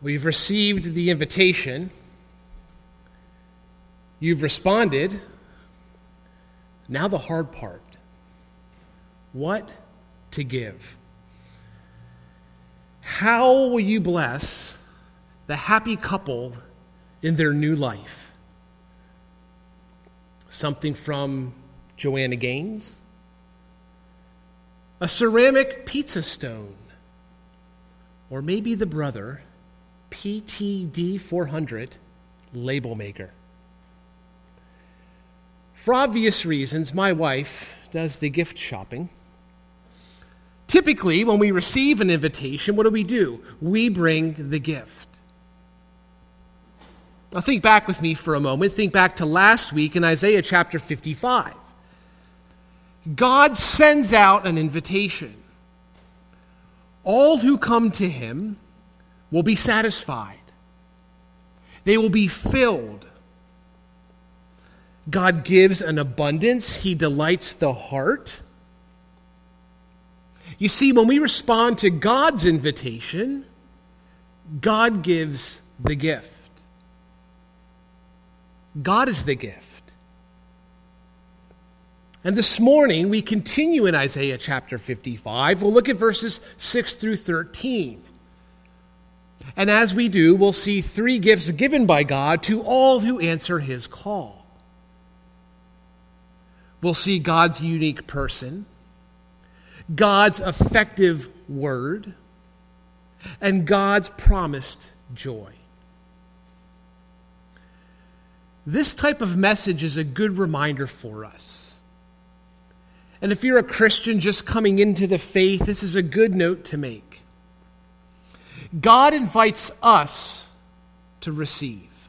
We've received the invitation. You've responded. Now the hard part. What to give? How will you bless the happy couple in their new life? Something from Joanna Gaines? A ceramic pizza stone? Or maybe the brother, PTD 400 label maker? For obvious reasons, my wife does the gift shopping. Typically, when we receive an invitation, what do? We bring the gift. Now think back with me for a moment. Think back to last week in Isaiah chapter 55. God sends out an invitation. All who come to him will be satisfied. They will be filled. God gives an abundance. He delights the heart. You see, when we respond to God's invitation, God gives the gift. God is the gift. And this morning, we continue in Isaiah chapter 55. We'll look at verses 6 through 13. And as we do, we'll see three gifts given by God to all who answer his call. We'll see God's unique person, God's effective word, and God's promised joy. This type of message is a good reminder for us. And if you're a Christian just coming into the faith, this is a good note to make. God invites us to receive.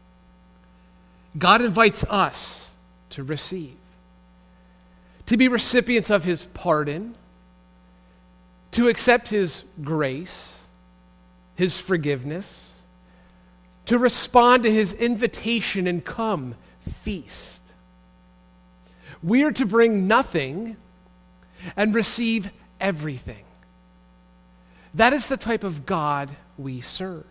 God invites us to receive. To be recipients of his pardon, to accept his grace, his forgiveness, to respond to his invitation and come feast. We are to bring nothing and receive everything. That is the type of God we serve.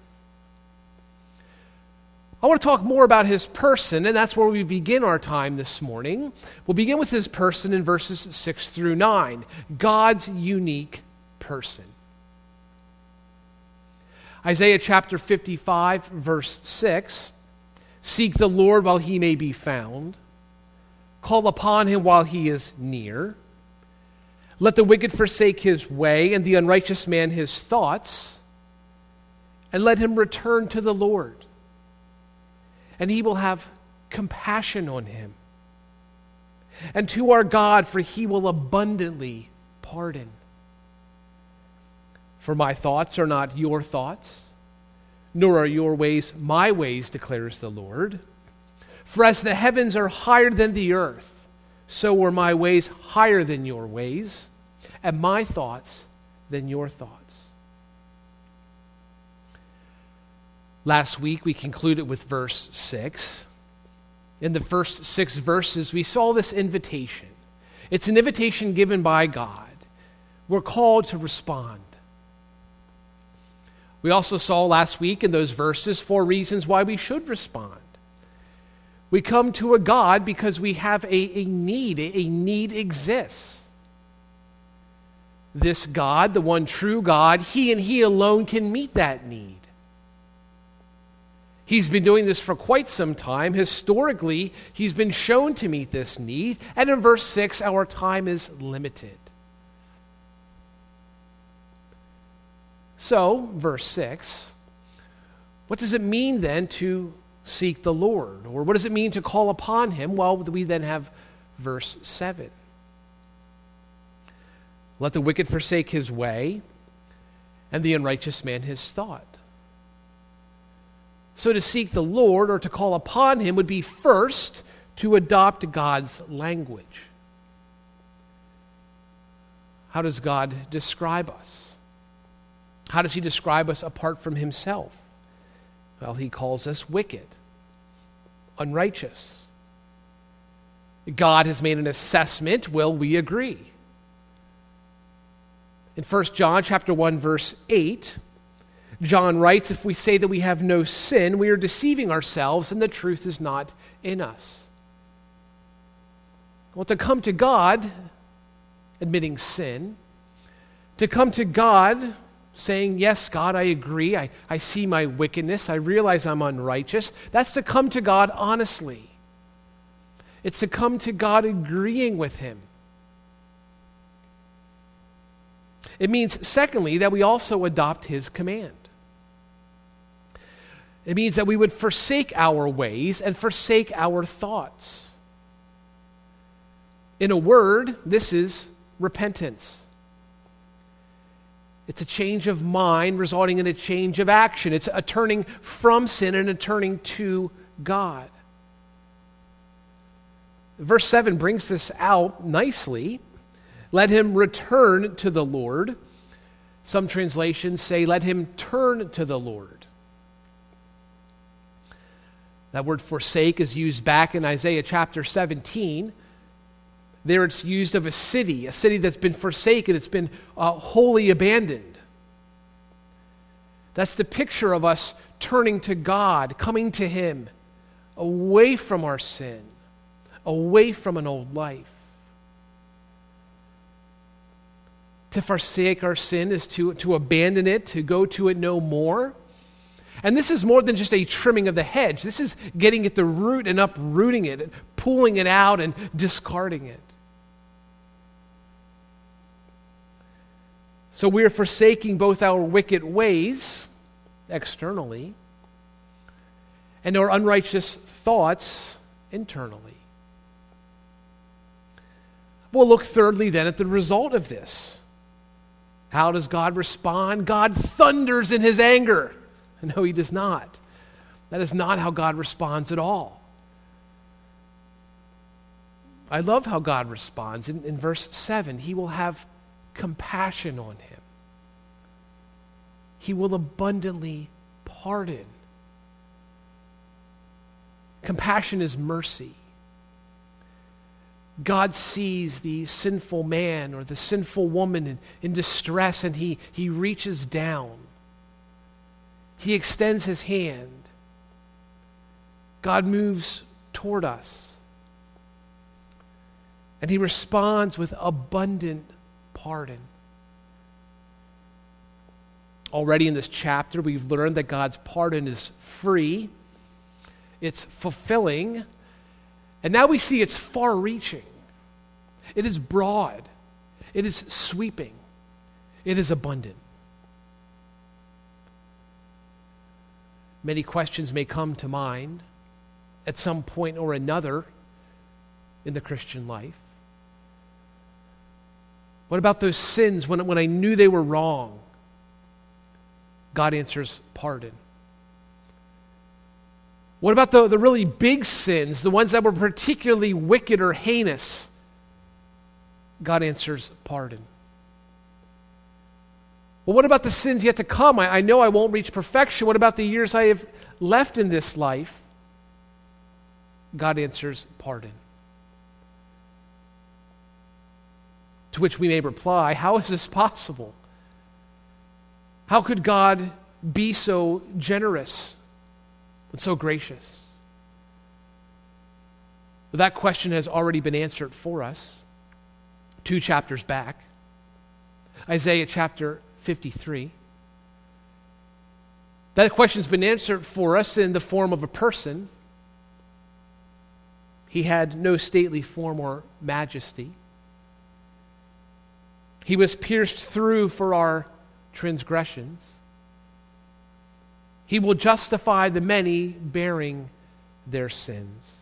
I want to talk more about his person, and that's where we begin our time this morning. We'll begin with his person in verses 6 through 9, God's unique person. Isaiah chapter 55, verse 6, seek the Lord while he may be found. Call upon him while he is near. Let the wicked forsake his way, and the unrighteous man his thoughts, and let him return to the Lord. And he will have compassion on him. And to our God, for he will abundantly pardon. For my thoughts are not your thoughts, nor are your ways my ways, declares the Lord. For as the heavens are higher than the earth, so are my ways higher than your ways, and my thoughts than your thoughts. Last week, we concluded with verse 6. In the first 6 verses, we saw this invitation. It's an invitation given by God. We're called to respond. We also saw last week in those verses 4 reasons why we should respond. We come to a God because we have a need. A need exists. This God, the one true God, he and he alone can meet that need. He's been doing this for quite some time. Historically, he's been shown to meet this need. And in verse 6, our time is limited. So, verse 6, what does it mean then to seek the Lord? Or what does it mean to call upon him? Well, we then have verse 7. Let the wicked forsake his way, and the unrighteous man his thought. So to seek the Lord or to call upon him would be first to adopt God's language. How does God describe us? How does he describe us apart from himself? Well, he calls us wicked, unrighteous. God has made an assessment. Will we agree? In 1 John chapter 1, verse 8, John writes, if we say that we have no sin, we are deceiving ourselves and the truth is not in us. Well, to come to God, admitting sin, to come to God saying, yes, God, I agree, I see my wickedness, I realize I'm unrighteous, that's to come to God honestly. It's to come to God agreeing with him. It means, secondly, that we also adopt his command. It means that we would forsake our ways and forsake our thoughts. In a word, this is repentance. It's a change of mind resulting in a change of action. It's a turning from sin and a turning to God. Verse 7 brings this out nicely. Let him return to the Lord. Some translations say, let him turn to the Lord. That word forsake is used back in Isaiah chapter 17. There it's used of a city that's been forsaken, it's been wholly abandoned. That's the picture of us turning to God, coming to him, away from our sin, away from an old life. To forsake our sin is to abandon it, to go to it no more. And this is more than just a trimming of the hedge. This is getting at the root and uprooting it, and pulling it out and discarding it. So we are forsaking both our wicked ways externally and our unrighteous thoughts internally. We'll look thirdly then at the result of this. How does God respond? God thunders in his anger. No, he does not. That is not how God responds at all. I love how God responds. In verse 7, he will have compassion on him. He will abundantly pardon. Compassion is mercy. God sees the sinful man or the sinful woman in distress, and he reaches down. He extends his hand. God moves toward us. And he responds with abundant pardon. Already in this chapter, we've learned that God's pardon is free. It's fulfilling. And now we see it's far-reaching. It is broad. It is sweeping. It is abundant. Many questions may come to mind at some point or another in the Christian life. What about those sins when I knew they were wrong? God answers pardon. What about the really big sins, the ones that were particularly wicked or heinous? God answers pardon. Well, what about the sins yet to come? I know I won't reach perfection. What about the years I have left in this life? God answers pardon. To which we may reply, how is this possible? How could God be so generous and so gracious? Well, that question has already been answered for us 2 chapters back. Isaiah chapter 53. That question's been answered for us in the form of a person. He had no stately form or majesty. He was pierced through for our transgressions. He will justify the many bearing their sins.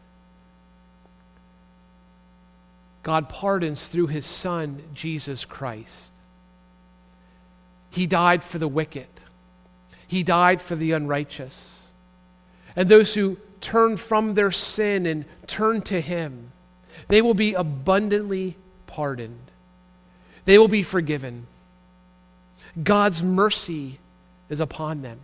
God pardons through his Son, Jesus Christ. He died for the wicked. He died for the unrighteous. And those who turn from their sin and turn to him, they will be abundantly pardoned. They will be forgiven. God's mercy is upon them.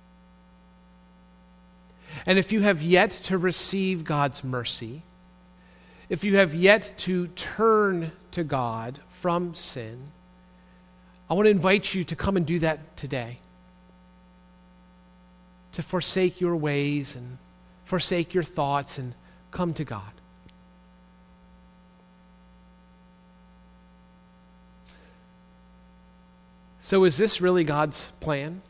And if you have yet to receive God's mercy, if you have yet to turn to God from sin, I want to invite you to come and do that today. to forsake your ways and forsake your thoughts and come to God. So is this really God's plan?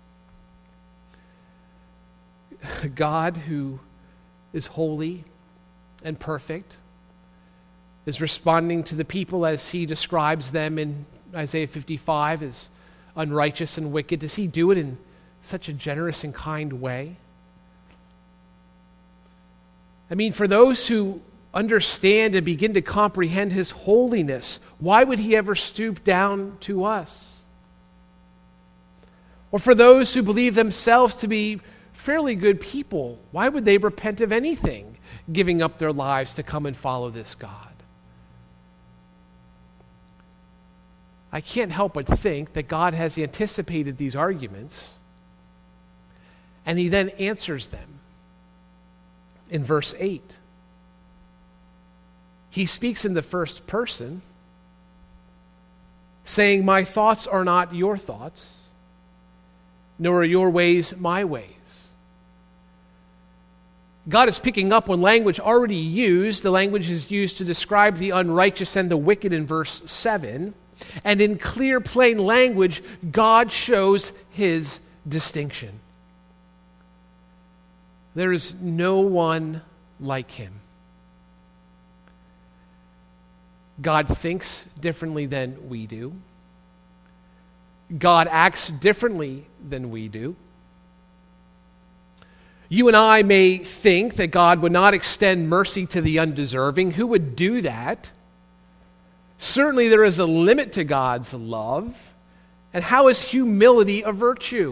God, who is holy and perfect, is responding to the people as he describes them in Isaiah 55 as unrighteous and wicked. Does he do it in such a generous and kind way? I mean, for those who understand and begin to comprehend his holiness, why would he ever stoop down to us? Or for those who believe themselves to be fairly good people, why would they repent of anything, giving up their lives to come and follow this God? I can't help but think that God has anticipated these arguments, and he then answers them. In verse 8, he speaks in the first person, saying, "My thoughts are not your thoughts, nor are your ways my ways." God is picking up on language already used. The language is used to describe the unrighteous and the wicked in verse 7. And in clear, plain language, God shows his distinction. There is no one like him. God thinks differently than we do. God acts differently than we do. You and I may think that God would not extend mercy to the undeserving. Who would do that? Certainly there is a limit to God's love. And how is humility a virtue?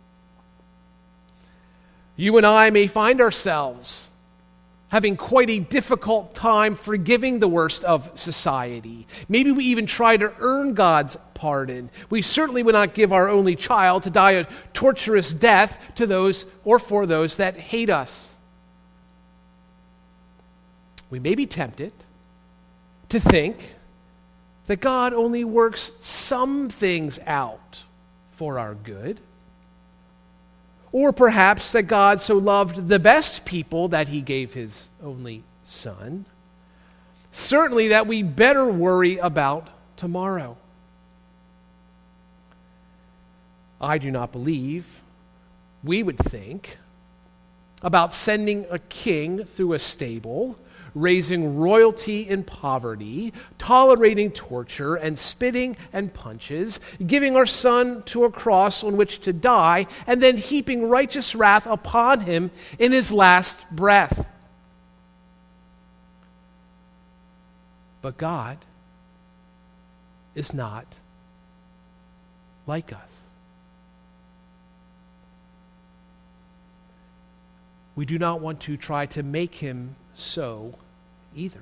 You and I may find ourselves having quite a difficult time forgiving the worst of society. Maybe we even try to earn God's pardon. We certainly would not give our only child to die a torturous death to those or for those that hate us. We may be tempted to think that God only works some things out for our good. Or perhaps that God so loved the best people that he gave his only son. Certainly that we better worry about tomorrow. I do not believe we would think about sending a king through a stable, raising royalty in poverty, tolerating torture and spitting and punches, giving our son to a cross on which to die, and then heaping righteous wrath upon him in his last breath. But God is not like us. We do not want to try to make him so either.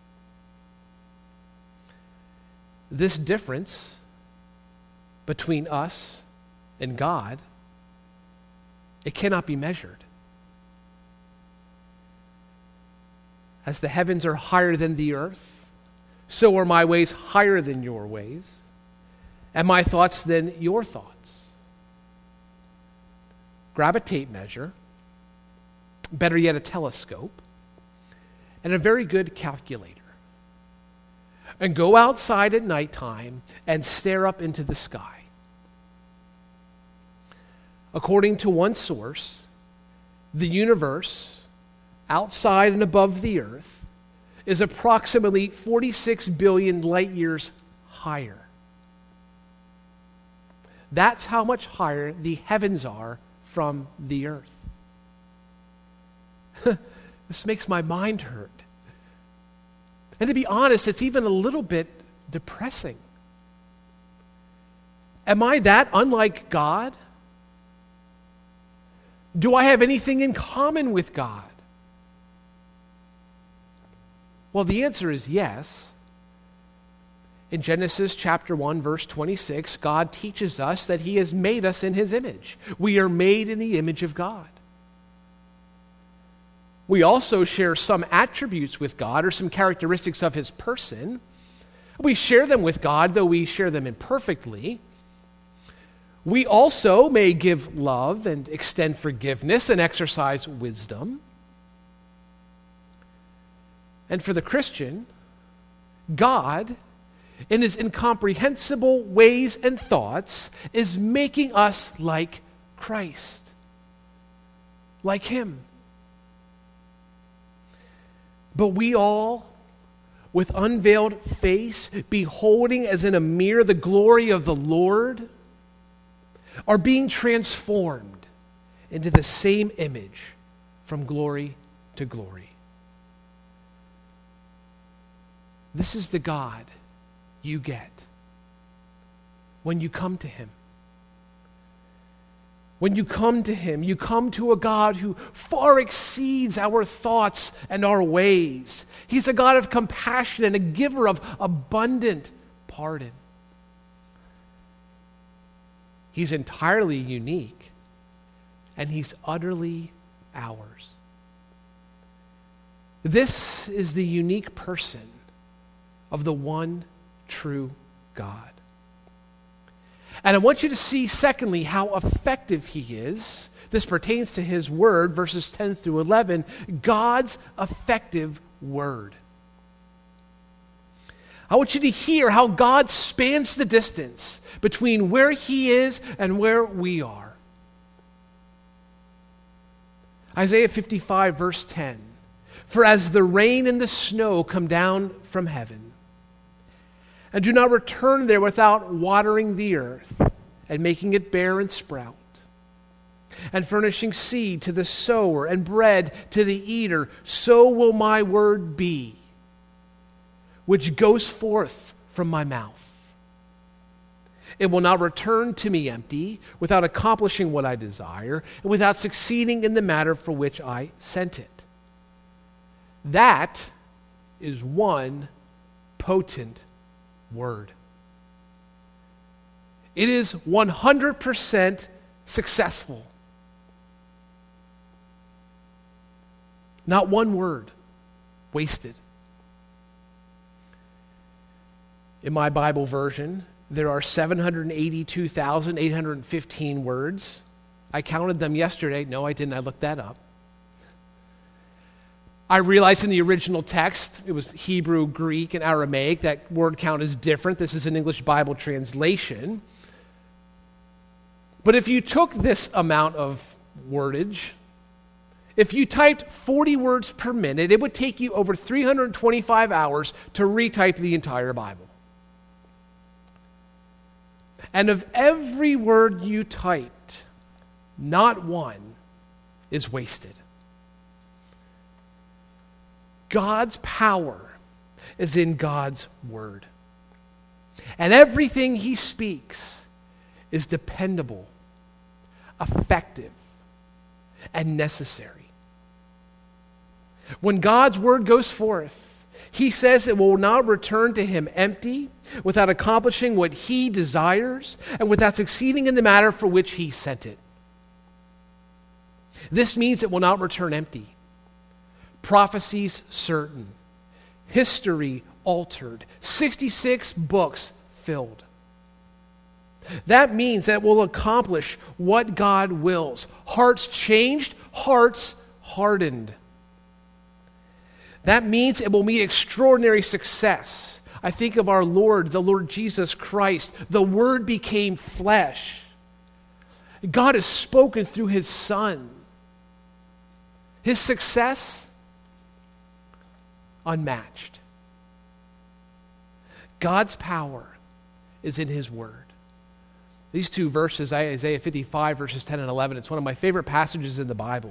This difference between us and God, it cannot be measured. As the heavens are higher than the earth, so are my ways higher than your ways, and my thoughts than your thoughts. Grab a tape measure, better yet a telescope, and a very good calculator, and go outside at nighttime and stare up into the sky. According to one source, the universe, outside and above the earth, is approximately 46 billion light years higher. That's how much higher the heavens are from the earth. This makes my mind hurt. And to be honest, it's even a little bit depressing. Am I that unlike God? Do I have anything in common with God? Well, the answer is yes. In Genesis chapter 1, verse 26, God teaches us that he has made us in his image. We are made in the image of God. We also share some attributes with God or some characteristics of his person. We share them with God, though we share them imperfectly. We also may give love and extend forgiveness and exercise wisdom. And for the Christian, God, in his incomprehensible ways and thoughts, is making us like Christ, like him. But we all, with unveiled face, beholding as in a mirror the glory of the Lord, are being transformed into the same image from glory to glory. This is the God you get when you come to him. When you come to him, you come to a God who far exceeds our thoughts and our ways. He's a God of compassion and a giver of abundant pardon. He's entirely unique, and he's utterly ours. This is the unique person of the one true God. And I want you to see, secondly, how effective he is. This pertains to his word, verses 10 through 11, God's effective word. I want you to hear how God spans the distance between where he is and where we are. Isaiah 55, verse 10. For as the rain and the snow come down from heaven, and do not return there without watering the earth and making it bear and sprout, and furnishing seed to the sower and bread to the eater, so will my word be, which goes forth from my mouth. It will not return to me empty, without accomplishing what I desire, and without succeeding in the matter for which I sent it. That is one potent word. It is 100% successful. Not one word wasted. In my Bible version, there are 782,815 words. I counted them yesterday. No, I didn't. I looked that up. I realized in the original text, it was Hebrew, Greek, and Aramaic, that word count is different. This is an English Bible translation. But if you took this amount of wordage, if you typed 40 words per minute, it would take you over 325 hours to retype the entire Bible. And of every word you typed, not one is wasted. God's power is in God's word. And everything he speaks is dependable, effective, and necessary. When God's word goes forth, he says it will not return to him empty, without accomplishing what he desires, and without succeeding in the matter for which he sent it. This means it will not return empty. Prophecies certain, history altered, 66 books filled. That means that it will accomplish what God wills. Hearts changed, hearts hardened. That means it will meet extraordinary success. I think of our Lord, the Lord Jesus Christ. The Word became flesh. God has spoken through his Son. His success, unmatched. God's power is in his word. These two verses, Isaiah 55, verses 10 and 11, it's one of my favorite passages in the Bible.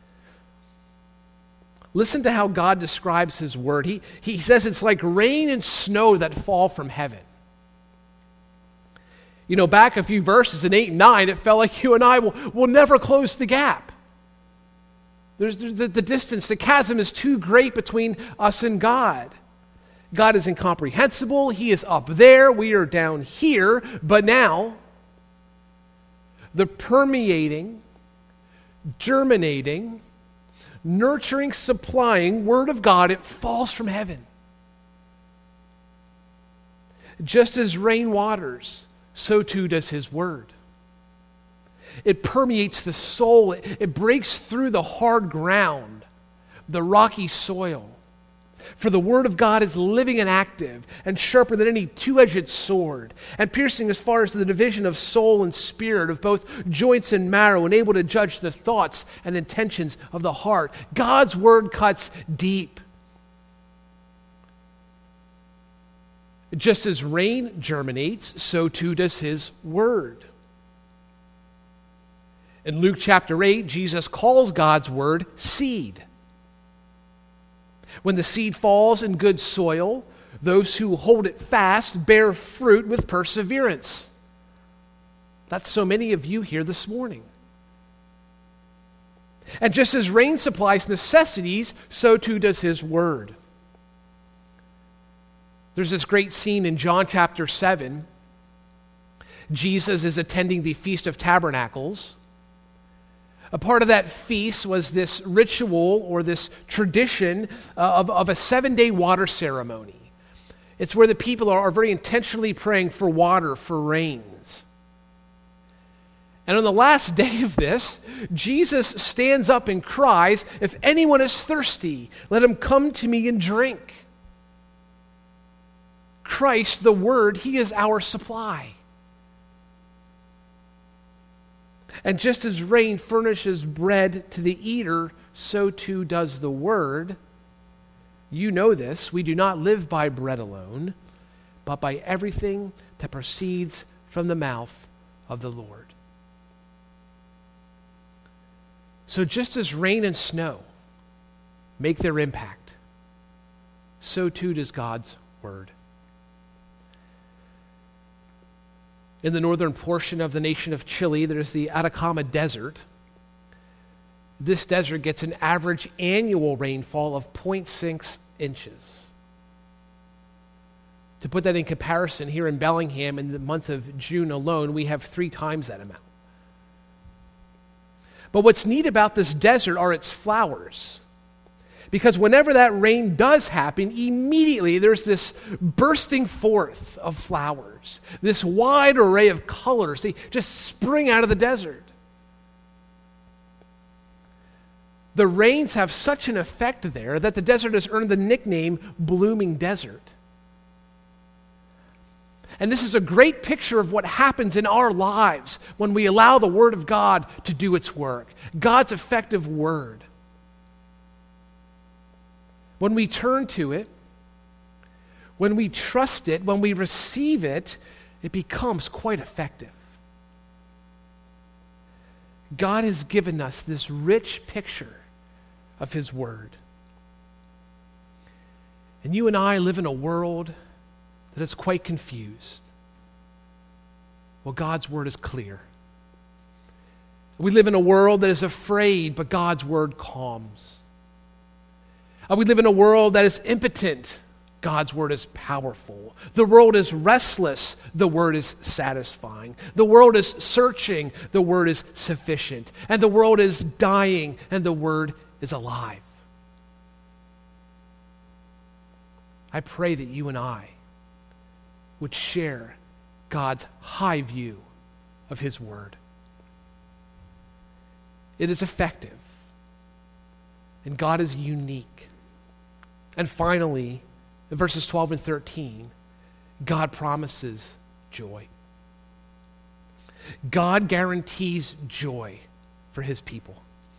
Listen to how God describes his word. He says it's like rain and snow that fall from heaven. You know, back a few verses in 8 and 9, it felt like you and I will never close the gap. There's the distance, the chasm is too great between us and God. God is incomprehensible. He is up there. We are down here. But now, the permeating, germinating, nurturing, supplying Word of God, it falls from heaven. Just as rain waters, so too does his Word. It permeates the soul. It breaks through the hard ground, the rocky soil. For the word of God is living and active and sharper than any two-edged sword, and piercing as far as the division of soul and spirit, of both joints and marrow, and able to judge the thoughts and intentions of the heart. God's word cuts deep. Just as rain germinates, so too does his word. In Luke chapter 8, Jesus calls God's word seed. When the seed falls in good soil, those who hold it fast bear fruit with perseverance. That's so many of you here this morning. And just as rain supplies necessities, so too does his word. There's this great scene in John chapter 7. Jesus is attending the Feast of Tabernacles. A part of that feast was this ritual or this tradition of a 7-day water ceremony. It's where the people are very intentionally praying for water, for rains. And on the last day of this, Jesus stands up and cries, "If anyone is thirsty, let him come to me and drink." Christ, the Word, he is our supply. And just as rain furnishes bread to the eater, so too does the word. You know this, we do not live by bread alone, but by everything that proceeds from the mouth of the Lord. So just as rain and snow make their impact, so too does God's word. In the northern portion of the nation of Chile, there's the Atacama Desert. This desert gets an average annual rainfall of 0.6 inches. To put that in comparison, here in Bellingham, in the month of June alone, we have 3 times that amount. But what's neat about this desert are its flowers. Because whenever that rain does happen, immediately there's this bursting forth of flowers, this wide array of colors. They just spring out of the desert. The rains have such an effect there that the desert has earned the nickname Blooming Desert. And this is a great picture of what happens in our lives when we allow the Word of God to do its work, God's effective Word. When we turn to it, when we trust it, when we receive it, it becomes quite effective. God has given us this rich picture of his word. And you and I live in a world that is quite confused. Well, God's word is clear. We live in a world that is afraid, but God's word calms. We live in a world that is impotent. God's word is powerful. The world is restless. The word is satisfying. The world is searching. The word is sufficient. And the world is dying. And the word is alive. I pray that you and I would share God's high view of his word. It is effective. And God is unique. And finally, in verses 12 and 13, God promises joy. God guarantees joy for his people.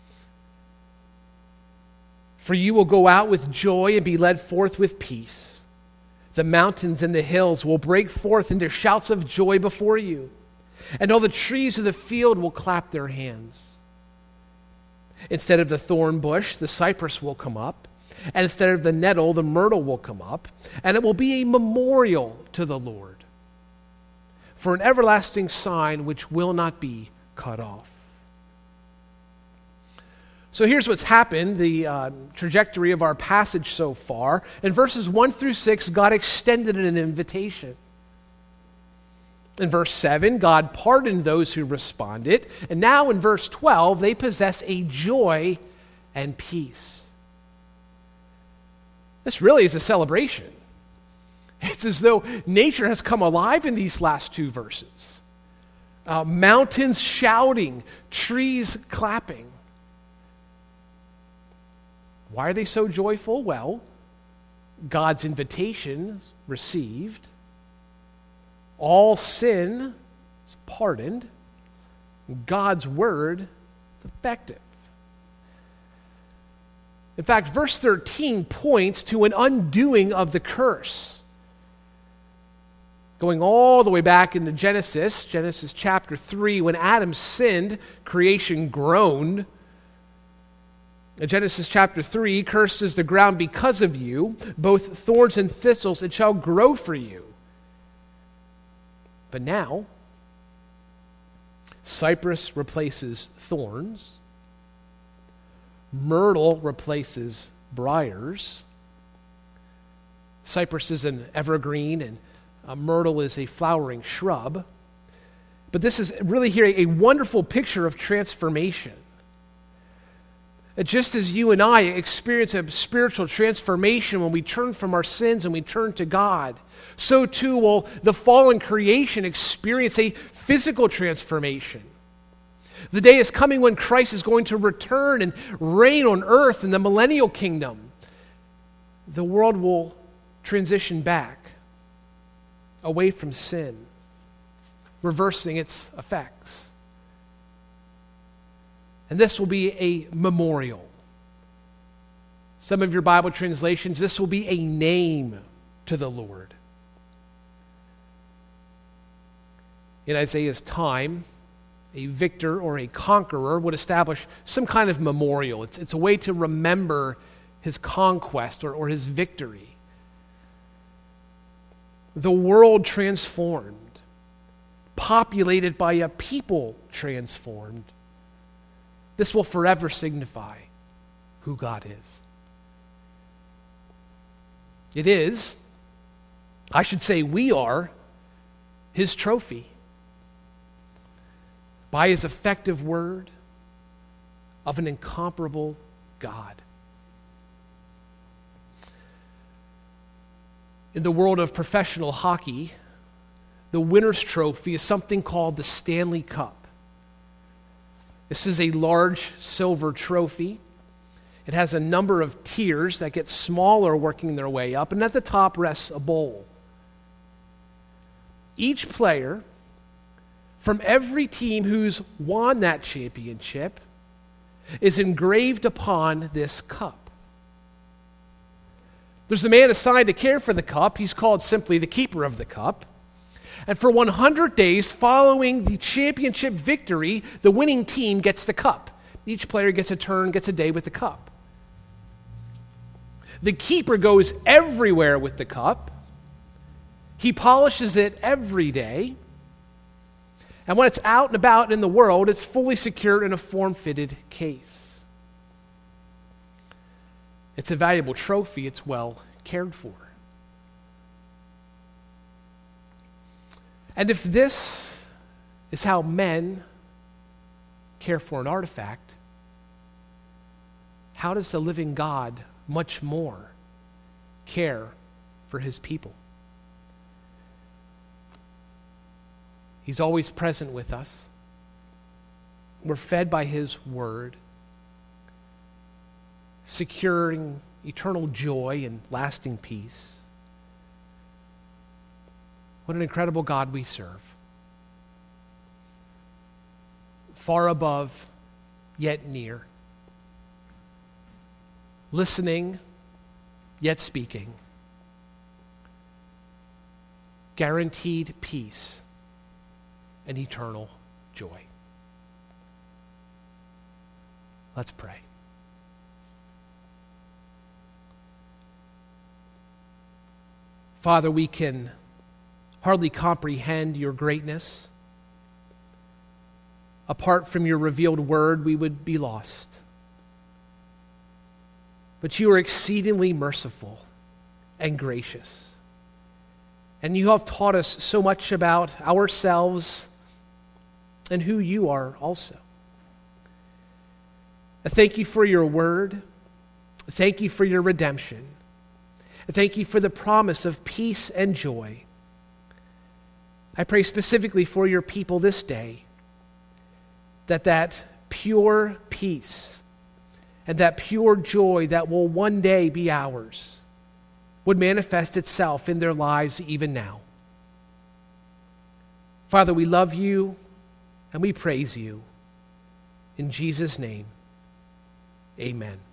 For you will go out with joy and be led forth with peace. The mountains and the hills will break forth into shouts of joy before you, and all the trees of the field will clap their hands. Instead of the thorn bush, the cypress will come up. And instead of the nettle, the myrtle will come up, and it will be a memorial to the Lord, for an everlasting sign which will not be cut off. So here's what's happened, the trajectory of our passage so far. In verses 1 through 6, God extended an invitation. In verse 7, God pardoned those who responded. And now in verse 12, they possess a joy and peace. This really is a celebration. It's as though nature has come alive in these last 2 verses. mountains shouting, trees clapping. Why are they so joyful? Well, God's invitation is received. All sin is pardoned. God's word is effective. In fact, verse 13 points to an undoing of the curse. Going all the way back into Genesis chapter 3, when Adam sinned, creation groaned. In Genesis chapter 3, cursed is the ground because of you, both thorns and thistles, it shall grow for you. But now, cypress replaces thorns. Myrtle replaces briars. Cypress is an evergreen, and myrtle is a flowering shrub. But this is really here a wonderful picture of transformation. Just as you and I experience a spiritual transformation when we turn from our sins and we turn to God, so too will the fallen creation experience a physical transformation. The day is coming when Christ is going to return and reign on earth in the millennial kingdom. The world will transition back away from sin, reversing its effects. And this will be a memorial. Some of your Bible translations, this will be a name to the Lord. In Isaiah's time, a victor or a conqueror would establish some kind of memorial. It's a way to remember his conquest or his victory. The world transformed, populated by a people transformed. This will forever signify who God is. It is, I should say we are, his trophy. By his effective word of an incomparable God. In the world of professional hockey, the winner's trophy is something called the Stanley Cup. This is a large silver trophy. It has a number of tiers that get smaller working their way up, and at the top rests a bowl. Each player from every team who's won that championship is engraved upon this cup. There's a man assigned to care for the cup. He's called simply the keeper of the cup. And for 100 days following the championship victory, the winning team gets the cup. Each player gets a turn, gets a day with the cup. The keeper goes everywhere with the cup. He polishes it every day. And when it's out and about in the world, it's fully secured in a form-fitted case. It's a valuable trophy. It's well cared for. And if this is how men care for an artifact, how does the living God much more care for his people? He's always present with us. We're fed by his word, securing eternal joy and lasting peace. What an incredible God we serve. Far above, yet near. Listening, yet speaking. Guaranteed peace and eternal joy. Let's pray. Father, we can hardly comprehend your greatness. Apart from your revealed word, we would be lost. But you are exceedingly merciful and gracious. And you have taught us so much about ourselves and who you are also. I thank you for your word. I thank you for your redemption. I thank you for the promise of peace and joy. I pray specifically for your people this day, that pure peace and that pure joy that will one day be ours would manifest itself in their lives even now. Father, we love you and we praise you. In Jesus' name, amen.